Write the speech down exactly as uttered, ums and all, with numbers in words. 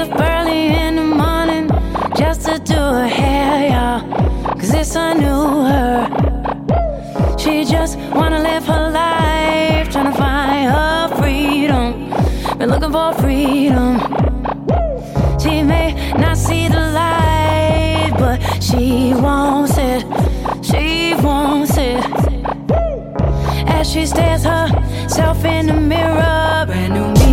up early in the morning just to do her hair, y'all. Cause it's a new her. She just wanna live her life, tryna find her freedom. Been looking for freedom. She may not see the light, but she wants it. She wants it. As she stares herself in the mirror, brand new mirror.